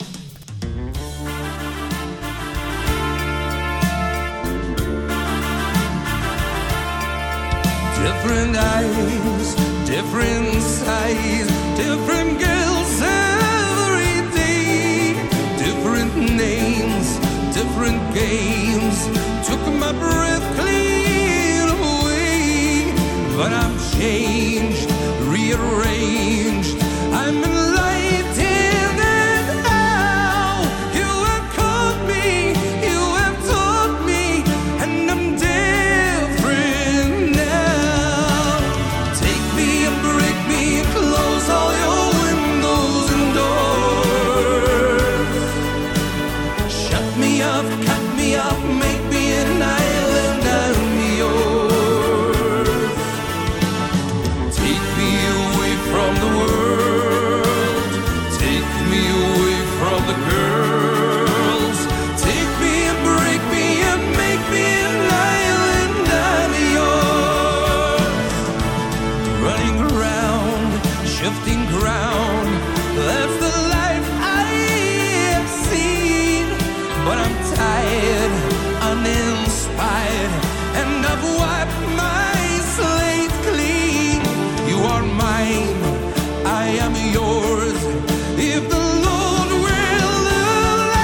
Different eyes, different size, different girls every day, different names, different games, took my breath clean away, but I'm changed, rearranged, I'm enlightened and now you have caught me, you have taught me, and I'm different now. Take me and break me, close all your windows and doors, shut me off, cut me off, make me an island, I'm yours. Take me away from the world, take me away from the girls, take me and break me and make me an island, I'm yours. Running around, shifting ground, that's the life I have seen, but I'm tired, uninspired, and I've wiped my slate clean. You are mine, I am yours. If the Lord will allow,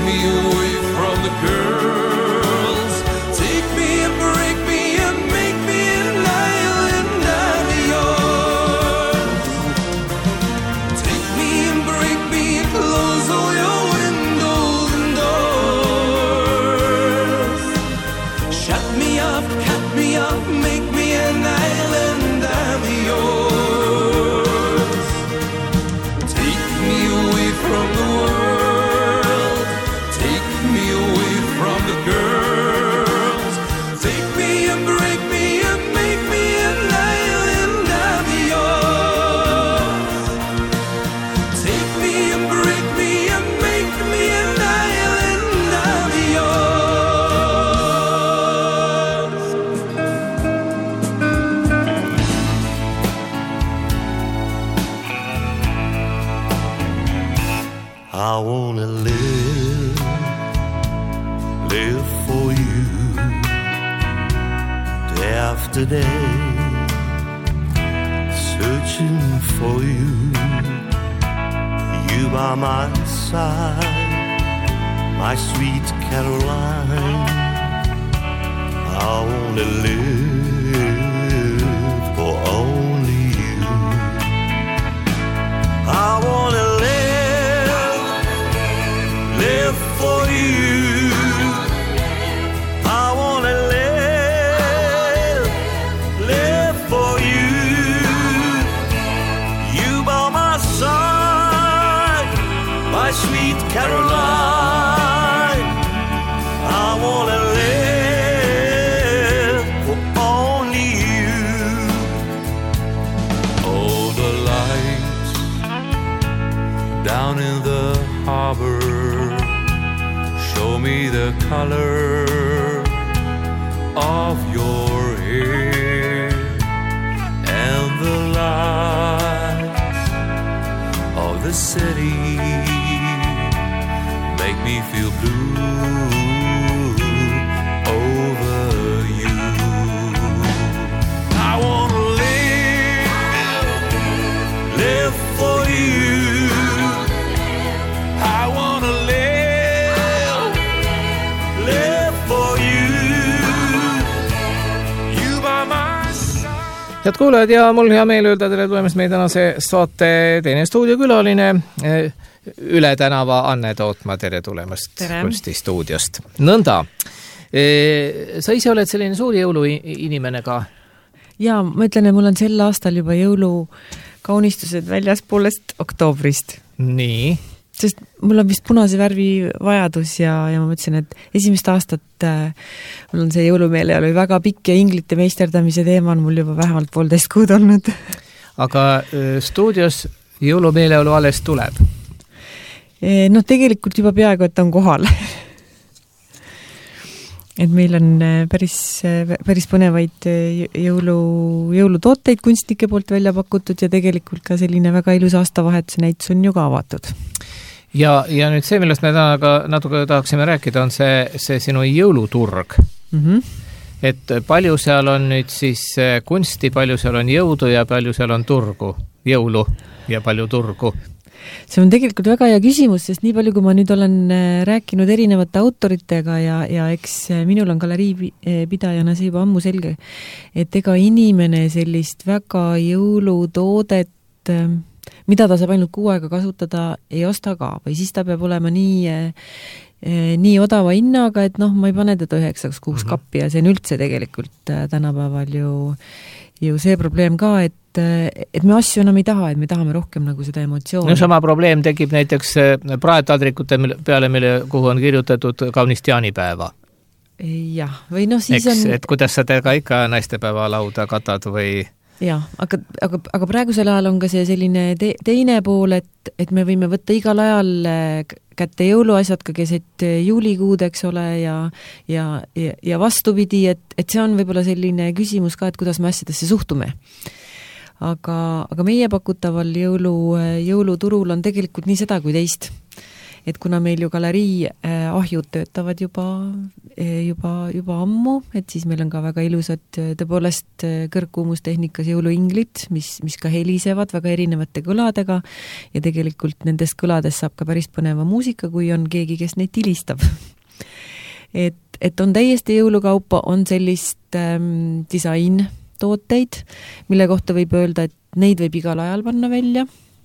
me away from the girls. Take me and break me and make me an island of yours. Take me and break me and close all your windows and doors. Shut me up, cut me up, make me an island of yours. Take me away from the world, take me away from the girls. Take me and break me and make me an island of yours. Take me and break me and make me an island of yours. I wanna live, live for you, day after day, searching for you, you by my side, my sweet Caroline. I wanna live for only you. I wanna live, live for you. I wanna live, live for you. You by my side, my sweet Caroline. I wanna live for only you. All the lights down in the harbor show me the color of your hair, and the lights of the city make me feel blue over you. I wanna live, live for you. I wanna live, live for you. You by my side. Head kuulajad, ja mul hea meel öelda tere tulemast meie tänase saate teine stuudiokülaline üle tänava Anne Tootma, tere tulemast Tere. Kunstistuudiost. Nõnda, sa ise oled selline suuri jõuluinimene ka? Jaa, ma ütlen, et mul on sel aastal juba jõulukaunistused väljas poolest oktoobrist. Nii. Sest mul on vist punase värvi vajadus ja, ja ma mõtlesin, et esimest aastat äh, mul on see jõulumeele oli väga pikk ja inglite meisterdamise teema on mul juba vähemalt poolteist kuud olnud. Aga äh, stuudios jõulumeeleolu alles tuleb? No tegelikult juba peaaegu, et on kohal. Et meil on päris, päris põnevaid jõulu, jõulutooteid kunstnike poolt välja pakutud ja tegelikult ka selline väga ilus aastavahetuse näitus on ju ka avatud. Ja, ja nüüd see, millest me täna ka natuke tahaksime rääkida, on see, see sinu jõuluturg. Mm-hmm. Et palju seal on nüüd siis kunsti, palju seal on jõudu ja palju seal on turgu, jõulu ja palju turgu. See on tegelikult väga hea küsimus, sest nii palju, kui ma nüüd olen rääkinud erinevate autoritega ja, ja eks minul on galerii pidajana see juba ammu selge, et ega inimene sellist väga jõulutoodet, mida ta saab ainult kuu aega kasutada, ei osta ka või siis ta peab olema nii, nii odava hinnaga, et noh, ma ei pane teda üheksaks kuuks mm-hmm. kappi ja see on üldse tegelikult tänapäeval ju, ju see probleem ka, et et me asju enam ei taha, et me tahame rohkem nagu seda emotsiooni. No sama probleem tekib näiteks praetadrikute peale, mille, kuhu on kirjutatud kaunist jaanipäeva. Jah, või noh siis Eks, on... et kuidas sa tega ikka naistepäeva lauda katad või... Jah, aga, aga, aga praegusel ajal on ka see selline te, teine pool, et, et me võime võtta igal ajal kätte jõuluasjad ka keset juulikuud, eks ole, ja, ja, ja, ja vastupidi, et, et see on võib-olla selline küsimus ka, et kuidas me asjadesse suhtume. Aga, aga meie pakutaval jõulu, jõuluturul on tegelikult nii seda kui teist. et kuna meil ju galerii äh, ahjud töötavad juba, juba, juba ammu, et siis meil on ka väga ilusad tõepoolest kõrgkuumustehnikas jõuluinglid, mis, mis ka helisevad väga erinevate kõladega ja tegelikult nendest kõladest saab ka päris põneva muusika, kui on keegi, kes neid tilistab. et, et on täiesti jõulukaupa, on sellist ähm, disain-tooteid, mille kohta võib öelda, et neid võib igal ajal panna välja.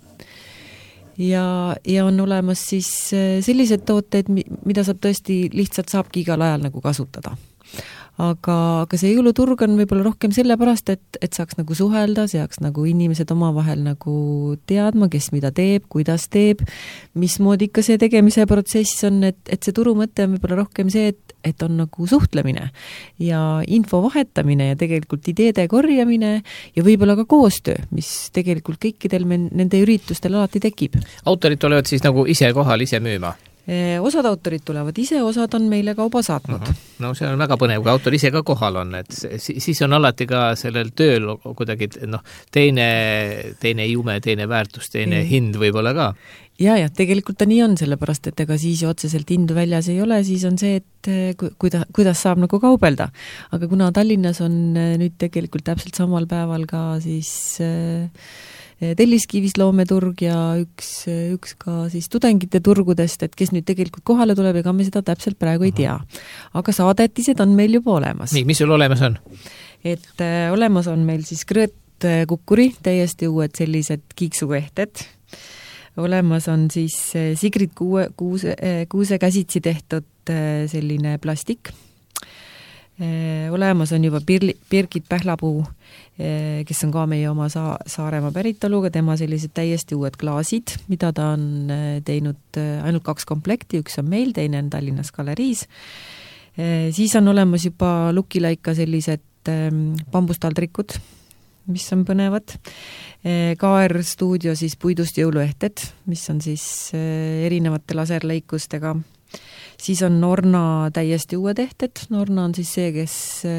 Ja, ja on olemas siis sellised tooted, mida saab tõesti lihtsalt saabki igal ajal nagu kasutada. Aga, aga see jõuluturg on võib-olla rohkem sellepärast, et, et saaks nagu suhelda, saaks nagu inimesed omavahel nagu teadma, kes mida teeb, kuidas teeb, mismoodi ikka see tegemise protsess on, et, et see turu mõte on võib-olla rohkem see, et, et on nagu suhtlemine ja info vahetamine ja tegelikult ideede korjamine ja võib-olla ka koostöö, mis tegelikult kõikidel men, nende üritustel alati tekib. Autorid tulevad siis nagu ise kohal, ise müüma? Osad autorid tulevad ise, osad on meile kauba saatnud. Uh-huh. No see on väga põnev, kui autor ise ka kohal on, et siis on alati ka sellel tööl kuidagi noh, teine, teine jume, teine väärtus, teine mm. hind võib-olla ka. Ja, ja tegelikult ta nii on, sellepärast, et ega siis ju otseselt hindu väljas ei ole, siis on see, et kuida, kuidas saab nagu kaubelda. Aga kuna Tallinnas on nüüd tegelikult täpselt samal päeval ka siis Telliskivis loometurg ja üks, üks ka siis tudengite turgudest, et kes nüüd tegelikult kohale tuleb, ega me seda täpselt praegu ei tea. Aga saadetised on meil juba olemas. Nii, mis sul olemas on? Et äh, olemas on meil siis Gröt Kukkuri, täiesti uued sellised kiiksuehted. Olemas on siis Sigrid Kuue, Kuuse, Kuuse käsitsi tehtud äh, selline plastik. Olemas on juba Birli, Birgit Pählapuu, kes on ka meie oma sa- Saaremaa päritoluga, tema sellised täiesti uued klaasid, mida ta on teinud ainult kaks komplekti, üks on meil, teine on Tallinnas galeriis. Siis on olemas juba Lukilaika sellised bambustaldrikud, mis on põnevad. K R stuudio siis puidust jõuluehted, mis on siis erinevate laserleikustega. Siis on Norna täiesti uued ehted. Norna on siis see, kes,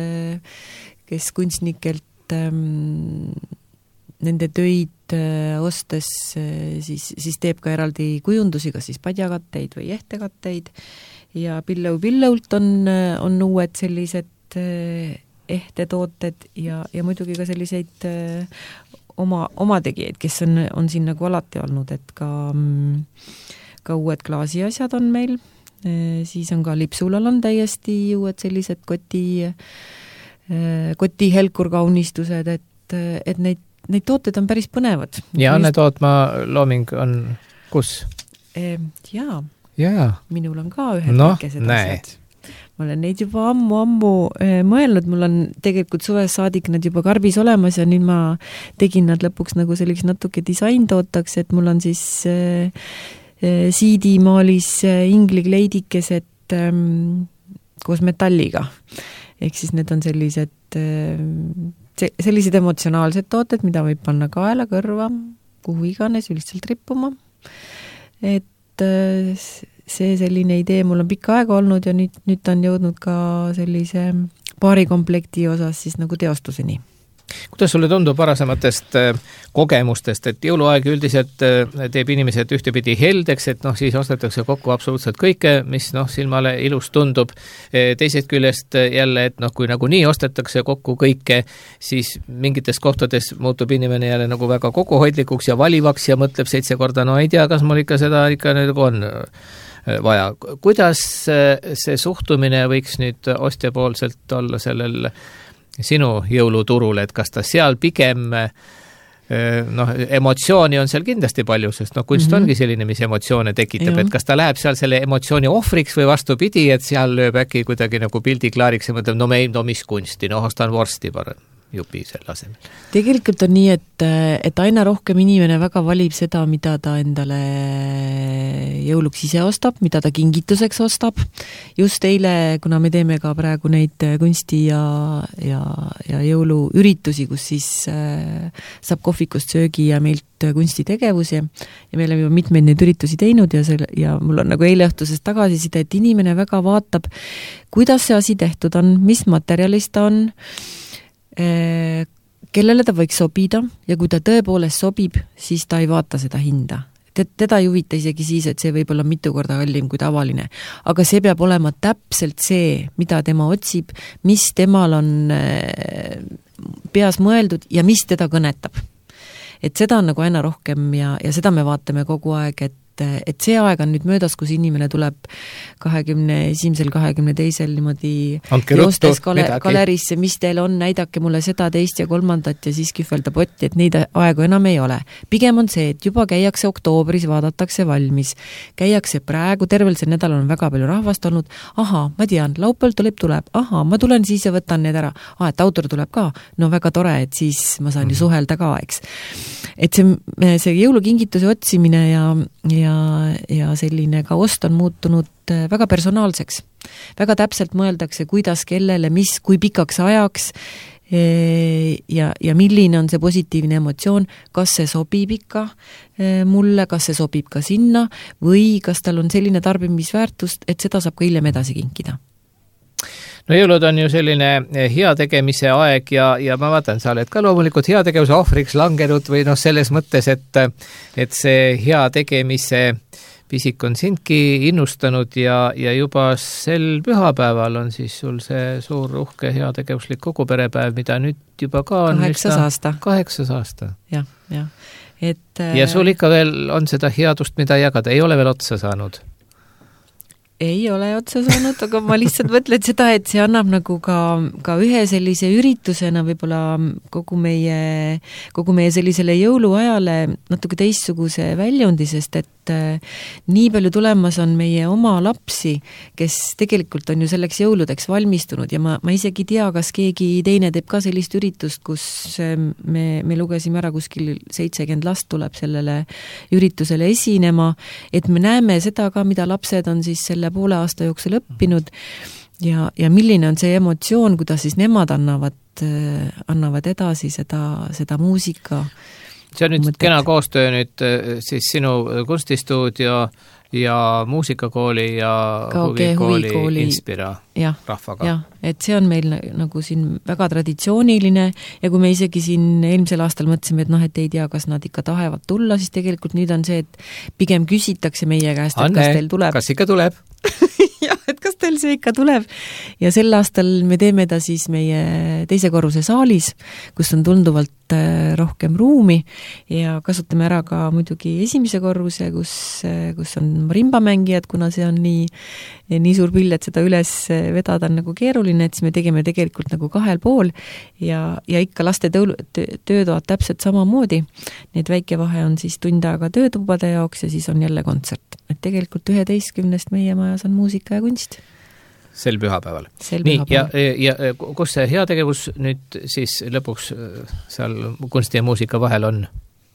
kes kunstnikelt ähm, nende töid äh, ostes äh, siis, siis teeb ka eraldi kujundusi, kas siis padjakatteid või ehtekatteid. Ja Pillau Pillault on, on uued sellised äh, ehtetooted ja, ja muidugi ka selliseid äh, oma, omategijaid, kes on, on siin nagu alati olnud, et ka, ka uued klaasiasjad on meil. Siis on ka Lipsulal on täiesti uued sellised koti, koti helkurkaunistused, et, et neid, neid tooted on päris põnevad. Ja Anne Tootma looming on kus? Jaa, Jaa. Minul on ka ühed no, väikesed asjad. Ma olen neid juba ammu-ammu mõelnud, mul on tegelikult suves saadik nad juba karbis olemas ja nüüd ma tegin nad lõpuks nagu selliks natuke disaintootaks, et mul on siis siidimaalis inglikleidikesed ähm, koos metalliga. Ehk siis need on sellised, äh, sellised emotsionaalsed tooted, mida võib panna kaela, kõrva, kuhu iganes, lihtsalt rippuma. Et äh, see selline idee mul on pikka aega olnud ja nüüd, nüüd on jõudnud ka sellise paari komplekti osas siis nagu teostuseni. Kuidas sulle tundub varasematest kogemustest, et jõuluaeg üldiselt teeb inimesed ühtepidi heldeks, et noh, siis ostetakse kokku absoluutselt kõike, mis noh, silmale ilus tundub. Teisest küljest jälle, et noh, kui nagu nii ostetakse kokku kõike, siis mingites kohtades muutub inimene jälle nagu väga kokkuhoidlikuks ja valivaks ja mõtleb seitse korda, no ei tea, kas mul ikka seda ikka nüüd on vaja. Kuidas see suhtumine võiks nüüd ostjapoolselt olla sellel sinu jõuluturul, et kas ta seal pigem noh, emotsiooni on seal kindlasti palju, sest noh, kunst mm-hmm. ongi selline, mis emotsioone tekitab, ja. Et kas ta läheb seal selle emotsiooni ohvriks või vastupidi, et seal lööb äkki kuidagi nagu pildi klaariks ja mõtleb, no me ei, no mis kunsti, no ostan vorsti parem jupi selle asemel. Tegelikult on nii, et, et aina rohkem inimene väga valib seda, mida ta endale jõuluks ise ostab, mida ta kingituseks ostab. Just eile, kuna me teeme ka praegu neid kunsti ja, ja, ja jõuluüritusi, kus siis äh, saab kohvikust söögi ja meilt kunstitegevusi ja me oleme juba mitmeid neid üritusi teinud ja, selle, ja mul on nagu eile õhtusest tagasiside, et inimene väga vaatab, kuidas see asi tehtud on, mis materjalist ta on, kellele ta võiks sobida ja kui ta tõepoolest sobib, siis ta ei vaata seda hinda. teda ei huvita isegi siis, et see võib olla mitu korda kallim kui tavaline. Aga see peab olema täpselt see, mida tema otsib, mis temal on peas mõeldud ja mis teda kõnetab. Et seda on nagu aina rohkem ja, ja seda me vaatame kogu aeg, et et see aeg on nüüd möödas, kus inimene tuleb kahekümne esimesel, kahekümne teisel niimoodi joostes kale, galerisse, mis teil on, näidake mulle seda, teist ja kolmandat ja siis kühveldab otti, et neid aegu enam ei ole. Pigem on see, et juba käiakse oktoobris, vaadatakse valmis. Käiakse praegu, tervel see nädal on väga palju rahvast olnud. Aha, ma tean, laupäeval tuleb, tuleb. Aha, ma tulen siis ja võtan need ära. Ah, et autor tuleb ka. No väga tore, et siis ma saan ju suhelda ka, eks. Et see, see jõulukingituse otsimine ja, ja ja, ja selline ka ost on muutunud väga personaalseks. Väga täpselt mõeldakse, kuidas, kellele, mis, kui pikaks ajaks ja, ja milline on see positiivne emotsioon, kas see sobib ikka mulle, kas see sobib ka sinna või kas tal on selline tarbimisväärtust, et seda saab ka hiljem edasi kinkida. No jõulud on ju selline hea tegemise aeg ja, ja ma vaatan, sa oled ka loomulikult hea tegevuse ohvriks langenud või noh, selles mõttes, et, et see hea tegemise pisik on sindki innustanud ja, ja juba sel pühapäeval on siis sul see suur uhke hea tegevuslik koguperepäev, mida nüüd juba ka on kaheksas aasta. Kaheksas aasta. Jah, jah. Et, ja sul ikka veel on seda headust, mida jagada, ei ole veel otsa saanud? Ei ole otsa saanud, aga ma lihtsalt mõtlen seda, et see annab nagu ka, ka ühe sellise üritusena võib-olla kogu meie, kogu meie sellisele jõuluajale natuke teistsuguse väljundi, sest et nii palju tulemas on meie oma lapsi, kes tegelikult on ju selleks jõuludeks valmistunud ja ma, ma isegi tea, kas keegi teine teeb ka sellist üritust, kus me, me lugesime ära kuskil seitsekümmend last tuleb sellele üritusele esinema, et me näeme seda ka, mida lapsed on siis selle poole aasta jooksul õppinud ja, ja milline on see emotsioon, kuidas siis nemad annavad, annavad edasi seda, seda muusika. See on nüüd mõtet. Kena koostöö nüüd siis sinu kunstistuudio ja muusikakooli ja huvikooli, huvikooli Inspira ja, rahvaga. Jah, et see on meil nagu siin väga traditsiooniline ja kui me isegi siin eelmisel aastal mõtlesime, et noh, et ei tea, kas nad ikka tahevad tulla, siis tegelikult nüüd on see, et pigem küsitakse meie käest, et Anne, kas teil tuleb. Kas ikka tuleb? jah, et kas teil see ikka tuleb. Ja sel aastal me teeme ta siis meie teise korruse saalis, kus on tunduvalt rohkem ruumi ja kasutame ära ka muidugi esimese korruse, kus, kus on marimbamängijad, kuna see on nii, nii suur pill, et seda üles vedada on nagu keeruline, et siis me tegime tegelikult nagu kahel pool ja, ja ikka laste töö, töötoad täpselt samamoodi. Need väike vahe on siis tund aega töötubade jaoks ja siis on jälle kontsert. Et tegelikult üheteistkümnest meie majas on muusika ja kunst. Sel pühapäeval. Sel Nii, pühapäeval. ja, ja kus see heategevus nüüd siis lõpuks seal kunsti ja muusika vahel on?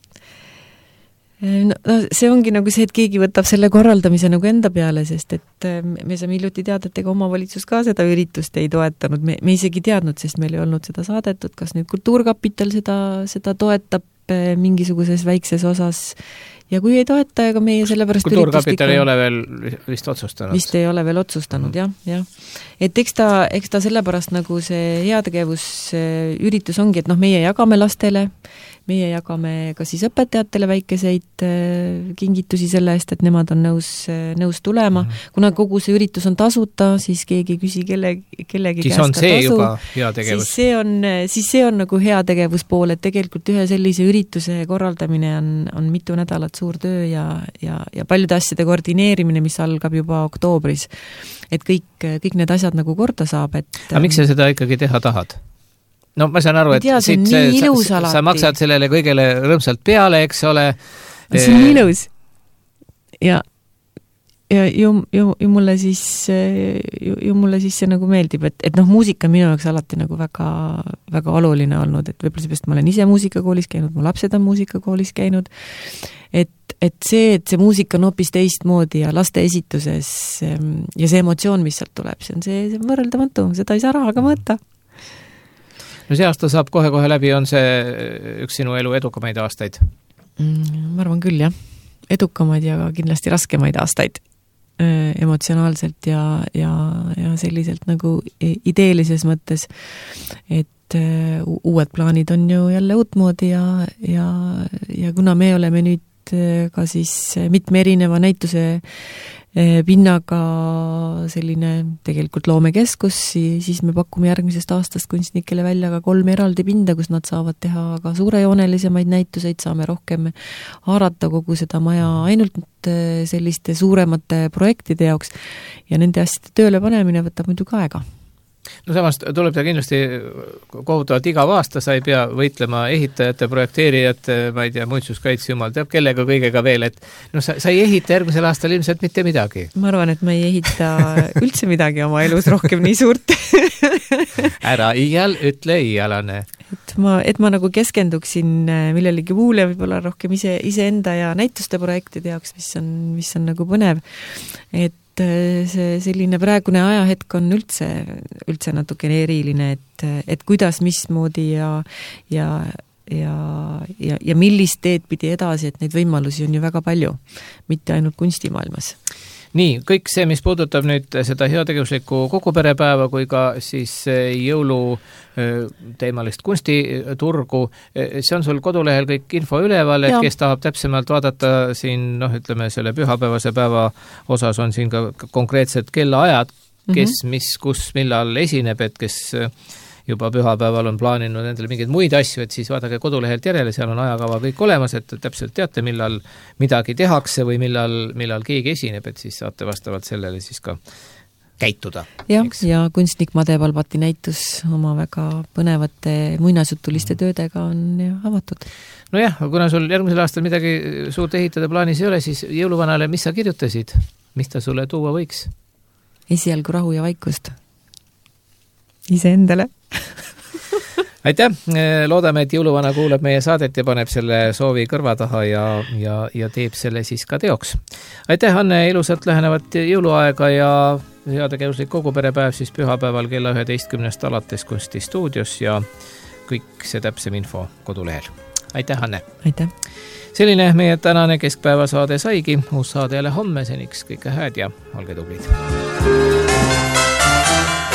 No, see ongi nagu see, et keegi võtab selle korraldamise nagu enda peale, sest et me saame hiljuti teada, et ega omavalitsus ka seda üritust ei toetanud. Me, me isegi teadnud, sest meil ei olnud seda saadetud, kas nüüd Kultuurkapital seda, seda toetab mingisuguses väikses osas ja kui ei toeta, ega meie sellepärast Kultuurkapital ei ole veel vist otsustanud. Vist ei ole veel otsustanud, mm. jah, jah. Et eks ta, eks ta sellepärast nagu see heategevus üritus ongi, et noh, meie jagame lastele, meie jagame ka siis õpetajatele väikeseid kingitusi selle eest, et nemad on nõus, nõus tulema. Mm. Kuna kogu see üritus on tasuta, siis keegi küsi kelle, kellegi siis käest on ka see tasu. juba hea tegevus. Siis see on, siis see on nagu hea tegevuspool, et tegelikult ühe sellise ürituse korraldamine on, on mitu nädalat suur töö ja, ja, ja paljude asjade koordineerimine, mis algab juba oktoobris. Et kõik, kõik need asjad nagu korda saab. Et, aga miks sa seda ikkagi teha tahad? No ma saan aru, et tea, siit see, sa, sa maksad sellele kõigele rõõmsalt peale, eks ole. See on ilus. Ja, ja ju, ju, ju, mulle siis, ju, ju mulle siis see nagu meeldib, et, et noh, muusika minu jaoks alati nagu väga, väga oluline olnud, et võib-olla seepärast ma olen ise muusikakoolis käinud, mu lapsed on muusikakoolis käinud, et, et see, et see muusika on hoopis teistmoodi ja laste esituses ja see emotsioon, mis sealt tuleb, see on see, see võrreldamatu, seda ei saa rahaga mõõta. No see aasta saab kohe-kohe läbi, on see üks sinu elu edukamaid aastaid? Mm, ma arvan küll, jah. Edukamaid ja kindlasti raskemaid aastaid emotsionaalselt ja, ja, ja selliselt nagu ideelises mõttes, et uued plaanid on ju jälle uutmoodi ja, ja, ja kuna me oleme nüüd ka siis mitme erineva näituse pinnaga selline tegelikult loomekeskus, siis me pakume järgmisest aastast kunstnikele välja ka kolm eraldi pinda, kus nad saavad teha ka suurejoonelisemaid näituseid, saame rohkem haarata kogu seda maja ainult selliste suuremate projektide jaoks ja nende asjade tööle panemine võtab muidugi aega. No samas tuleb ta kindlasti kohutavalt iga aasta, sa ei pea võitlema ehitajate, projekteerijate, ma ei tea, muitsuskaitse jumal teab kellega kõigega veel, et no sa, sa ei ehita järgmisel aastal ilmselt mitte midagi. Ma arvan, et ma ei ehita üldse midagi oma elus rohkem nii suurt. Ära iial, ütle iialane. Et ma, et ma nagu keskenduksin millelegi muule, võib-olla rohkem ise, iseenda ja näituste projektide jaoks, mis on, mis on nagu põnev. Et see selline praegune ajahetk on üldse, üldse natukene eriline, et, et kuidas, mismoodi ja, ja, ja, ja, ja millist teed pidi edasi, et neid võimalusi on ju väga palju, mitte ainult kunstimaailmas. Nii, kõik see, mis puudutab nüüd seda heategevuslikku koguperepäeva kui ka siis jõulu teemalist kunstiturgu, see on sul kodulehel kõik info üleval, et ja. Kes tahab täpsemalt vaadata siin, noh, ütleme selle pühapäevase päeva osas on siin ka konkreetsed kellaajad, kes, mm-hmm. mis, kus, millal esineb, et kes juba pühapäeval on plaaninud endale mingeid muid asju, et siis vaadake kodulehelt järele, seal on ajakava kõik olemas, et täpselt teate, millal midagi tehakse või millal, millal keegi esineb, et siis saate vastavalt sellele siis ka käituda. Ja, ja kunstnik Made Palbati näitus oma väga põnevate muinasjutuliste töödega on avatud. No jah, kuna sul järgmisel aastal midagi suurt ehitada plaanis ei ole, siis jõuluvanale, mis sa kirjutasid? Mis ta sulle tuua võiks? Esialgu rahu ja vaikust. Iseendale. Aitäh, loodame, et jõuluvana kuulab meie saadet ja paneb selle soovi kõrva taha ja, ja, ja teeb selle siis ka teoks. Aitäh, Anne, ilusat lähenevat jõuluaega ja heategevuslik koguperepäev siis pühapäeval kella üheteistkümnest alates kunstistuudios ja kõik see täpsem info kodulehel. Aitäh, Anne! Aitäh! Selline meie tänane keskpäevasaade saigi, uus saade jälle homme, seniks kõike hääd ja olge tublid!